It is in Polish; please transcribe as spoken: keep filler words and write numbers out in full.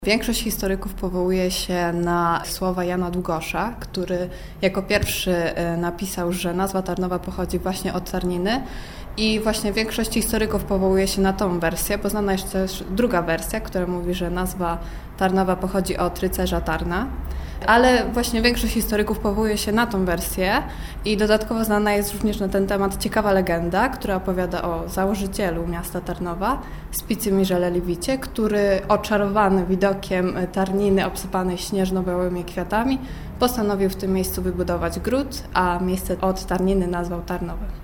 Większość historyków powołuje się na słowa Jana Długosza, który jako pierwszy napisał, że nazwa Tarnowa pochodzi właśnie od Tarniny i właśnie większość historyków powołuje się na tą wersję, bo znana jest też druga wersja, która mówi, że nazwa Tarnowa pochodzi od rycerza Tarna. Ale właśnie większość historyków powołuje się na tą wersję i dodatkowo znana jest również na ten temat ciekawa legenda, która opowiada o założycielu miasta Tarnowa, Spicymirze Leliwicie, który oczarowany widokiem Tarniny obsypanej śnieżno-białymi kwiatami postanowił w tym miejscu wybudować gród, a miejsce od Tarniny nazwał Tarnowem.